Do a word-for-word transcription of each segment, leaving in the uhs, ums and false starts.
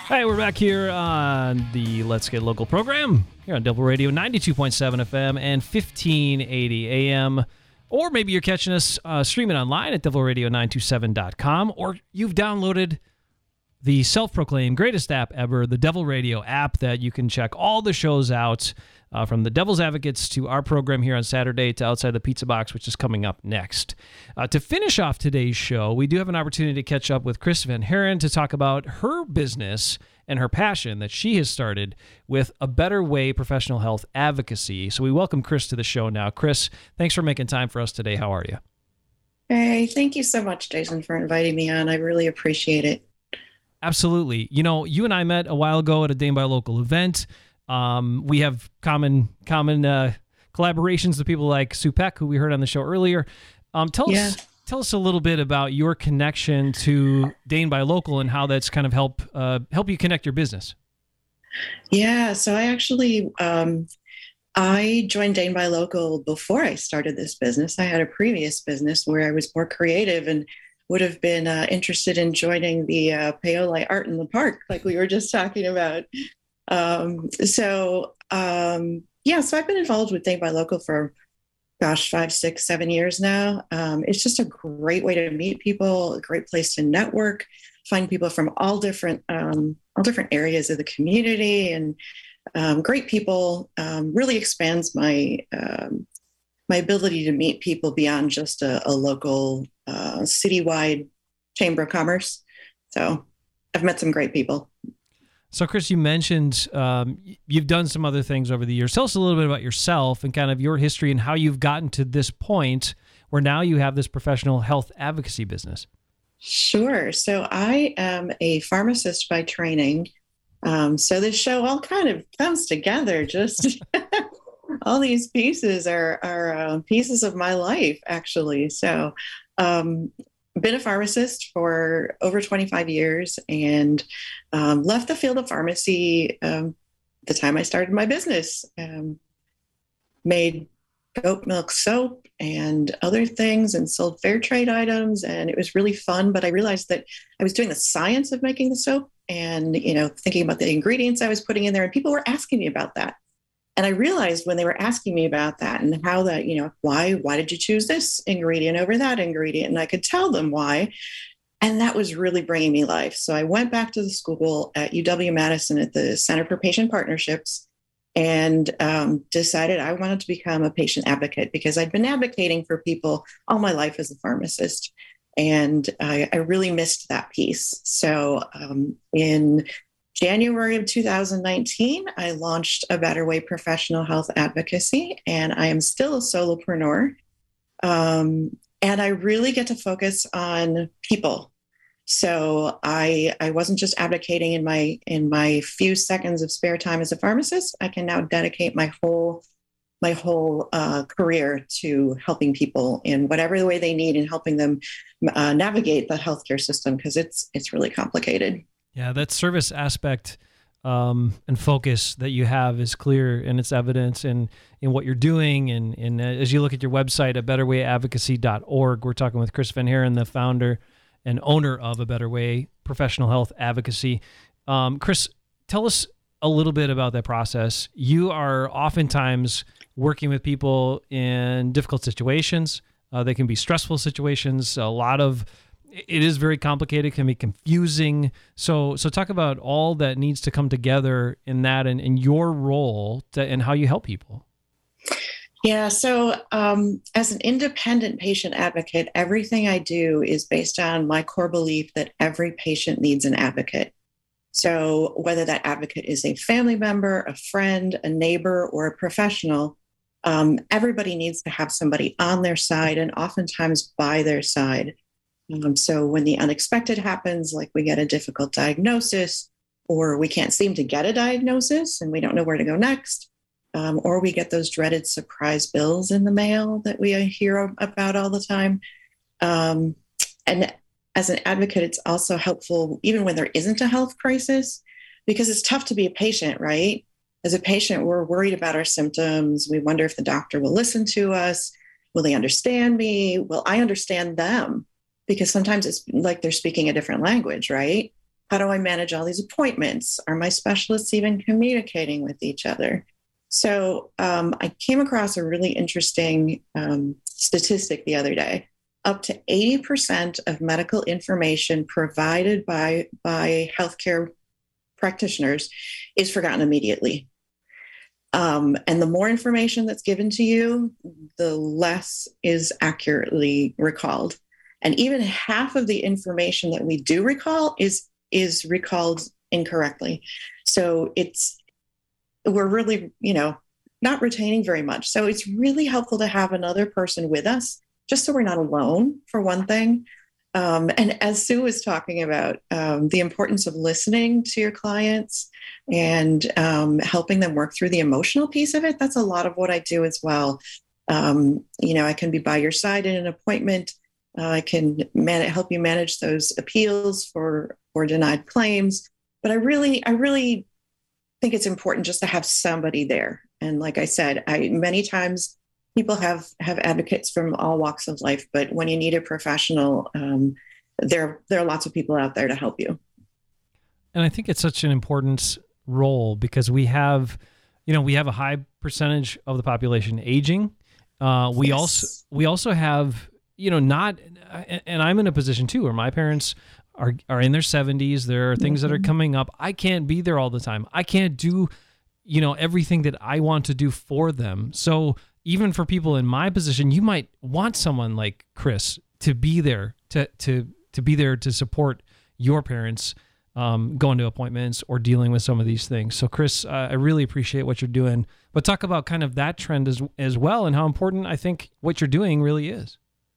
Hey, we're back here on the Let's Get Local program here on Devil Radio ninety-two point seven F M and fifteen eighty A M. Or maybe you're catching us uh, streaming online at devil radio nine two seven dot com, or you've downloaded the self-proclaimed greatest app ever, the Devil Radio app, that you can check all the shows out, uh, from the Devil's Advocates to our program here on Saturday to Outside the Pizza Box, which is coming up next. Uh, to finish off today's show, we do have an opportunity to catch up with Chris Van Haren to talk about her business and her passion that she has started with A Better Way Professional Health Advocacy. So we welcome Chris to the show now. Chris, thanks for making time for us today. How are you? Hey, thank you so much, Jason, for inviting me on. I really appreciate it. Absolutely. You know, you and I met a while ago at a Dane by Local event. Um, we have common common uh, collaborations with people like Sue Peck, who we heard on the show earlier. Um, tell yeah. us tell us a little bit about your connection to Dane by Local and how that's kind of help uh, help you connect your business. Yeah, so I actually um, I joined Dane by Local before I started this business. I had a previous business where I was more creative and would have been uh, interested in joining the uh, Paoli Art in the Park, like we were just talking about. Um, so, um, yeah, so I've been involved with Dane by Local for, gosh, five, six, seven years now. Um, it's just a great way to meet people, a great place to network, find people from all different, um, all different areas of the community, and um, great people. Um, really expands my um, my ability to meet people beyond just a, a local uh, citywide chamber of commerce. So I've met some great people. So Chris, you mentioned um, you've done some other things over the years. Tell us a little bit about yourself and kind of your history and how you've gotten to this point where now you have this professional health advocacy business. Sure. So I am a pharmacist by training. Um, so this show all kind of comes together. Just all these pieces are, are uh, pieces of my life, actually. So um, been a pharmacist for over twenty-five years and um, left the field of pharmacy um, the time I started my business. Um, made goat milk soap and other things and sold fair trade items. And it was really fun. But I realized that I was doing the science of making the soap and, you know, thinking about the ingredients I was putting in there. And people were asking me about that. And I realized when they were asking me about that and how that, you know, why, why did you choose this ingredient over that ingredient? And I could tell them why. And that was really bringing me life. So I went back to the school at U W-Madison at the Center for Patient Partnerships and um, decided I wanted to become a patient advocate because I'd been advocating for people all my life as a pharmacist. And I, I really missed that piece. So um, in January of two thousand nineteen, I launched A Better Way Professional Health Advocacy, and I am still a solopreneur. Um, and I really get to focus on people. So I I wasn't just advocating in my in my few seconds of spare time as a pharmacist. I can now dedicate my whole my whole uh, career to helping people in whatever the way they need and helping them uh, navigate the healthcare system because it's it's really complicated. Yeah, that service aspect um, and focus that you have is clear and it's evidence in, in what you're doing. And, and as you look at your website at better way advocacy dot org, we're talking with Chris Van Haren, the founder and owner of A Better Way Professional Health Advocacy. Um, Chris, tell us a little bit about that process. You are oftentimes working with people in difficult situations. Uh, they can be stressful situations, a lot of It is very complicated, can be confusing. So so talk about all that needs to come together in that and in your role to, and how you help people. Yeah, so um, as an independent patient advocate, everything I do is based on my core belief that every patient needs an advocate. So whether that advocate is a family member, a friend, a neighbor, or a professional, um, everybody needs to have somebody on their side and oftentimes by their side. Um, so when the unexpected happens, like we get a difficult diagnosis, or we can't seem to get a diagnosis and we don't know where to go next, um, or we get those dreaded surprise bills in the mail that we hear about all the time. Um, and as an advocate, it's also helpful even when there isn't a health crisis, because it's tough to be a patient, right? As a patient, we're worried about our symptoms. We wonder if the doctor will listen to us. Will they understand me? Will I understand them? Because sometimes it's like they're speaking a different language, right? How do I manage all these appointments? Are my specialists even communicating with each other? So um, I came across a really interesting um, statistic the other day. Up to eighty percent of medical information provided by, by healthcare practitioners is forgotten immediately. Um, and the more information that's given to you, the less is accurately recalled. And even half of the information that we do recall is is recalled incorrectly. So it's we're really, you know, not retaining very much. So it's really helpful to have another person with us, just so we're not alone, for one thing. Um, and as Sue was talking about, um, the importance of listening to your clients and um, helping them work through the emotional piece of it, that's a lot of what I do as well. Um, you know, I can be by your side in an appointment. Uh, I can man- help you manage those appeals for, for denied claims. But I really, I really think it's important just to have somebody there. And like I said, I many times people have, have advocates from all walks of life, but when you need a professional, um, there, there are lots of people out there to help you. And I think it's such an important role because we have, you know, we have a high percentage of the population aging. Uh, we yes. also, we also have, you know, not, and I'm in a position too, where my parents are, are in their seventies. There are things mm-hmm. that are coming up. I can't be there all the time. I can't do, you know, everything that I want to do for them. So even for people in my position, you might want someone like Chris to be there, to to to be there to support your parents um, going to appointments or dealing with some of these things. So Chris, uh, I really appreciate what you're doing. But talk about kind of that trend as as well and how important I think what you're doing really is.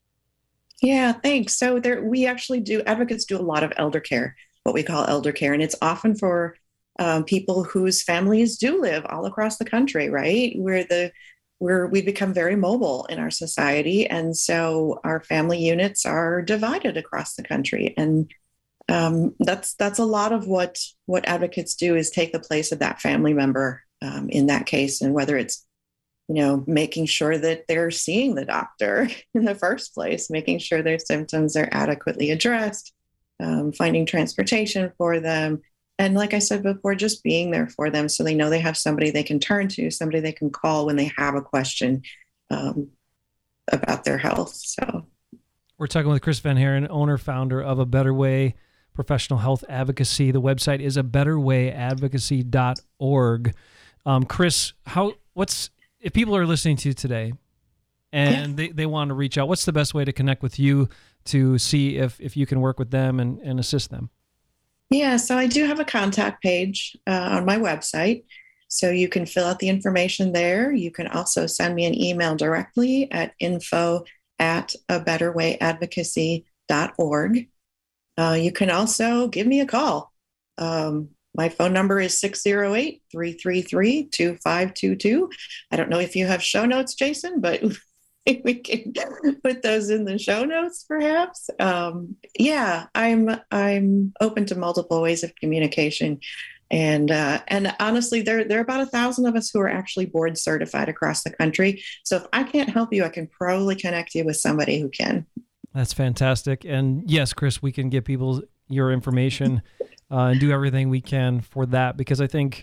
Yeah, thanks. So there, we actually do, advocates do a lot of elder care, what we call elder care. And it's often for um, people whose families do live all across the country, right? Where the We're, we become very mobile in our society. And so our family units are divided across the country. And um, that's that's a lot of what, what advocates do is take the place of that family member um, in that case. And whether it's, you know, making sure that they're seeing the doctor in the first place, making sure their symptoms are adequately addressed, um, finding transportation for them. And like I said before, just being there for them so they know they have somebody they can turn to, somebody they can call when they have a question um, about their health. So we're talking with Chris Van Haren, owner, founder of A Better Way Professional Health Advocacy. The website is a better way advocacy dot org. Um, Chris, how what's if people are listening to you today and yeah. they, they want to reach out, what's the best way to connect with you to see if, if you can work with them and, and assist them? Yeah, so I do have a contact page uh, on my website, so you can fill out the information there. You can also send me an email directly at info at a better way advocacy dot org. Uh, you can also give me a call. Um, my phone number is six oh eight, three three three, two five two two. I don't know if you have show notes, Jason, but we can put those in the show notes, perhaps. Um, yeah, I'm I'm open to multiple ways of communication, and uh, and honestly, there there are about a thousand of us who are actually board certified across the country. So if I can't help you, I can probably connect you with somebody who can. That's fantastic. And yes, Chris, we can get people your information uh, and do everything we can for that, because I think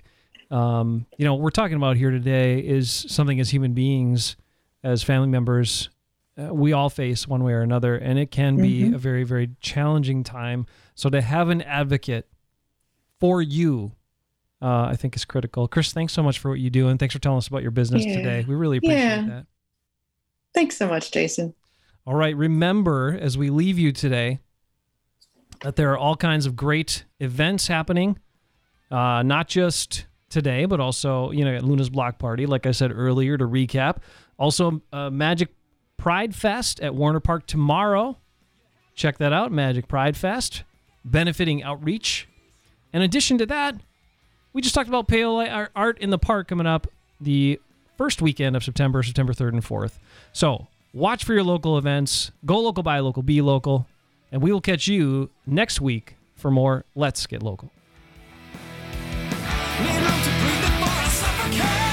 um, you know what we're talking about here today is something as human beings, as family members, uh, we all face one way or another, and it can be mm-hmm. a very, very challenging time. So to have an advocate for you, uh, I think is critical. Chris, thanks so much for what you do, and thanks for telling us about your business yeah. today. We really appreciate yeah. that. Thanks so much, Jason. All right. Remember, as we leave you today, that there are all kinds of great events happening, uh, not just today, but also, you know, at Luna's Block Party, like I said earlier, to recap. Also, uh, Magic Pride Fest at Warner Park tomorrow. Check that out, Magic Pride Fest, benefiting outreach. In addition to that, we just talked about Pale Art in the Park coming up the first weekend of September, September third and fourth. So watch for your local events. Go local, buy local, be local. And we will catch you next week for more Let's Get Local. Need room to breathe before I suffocate.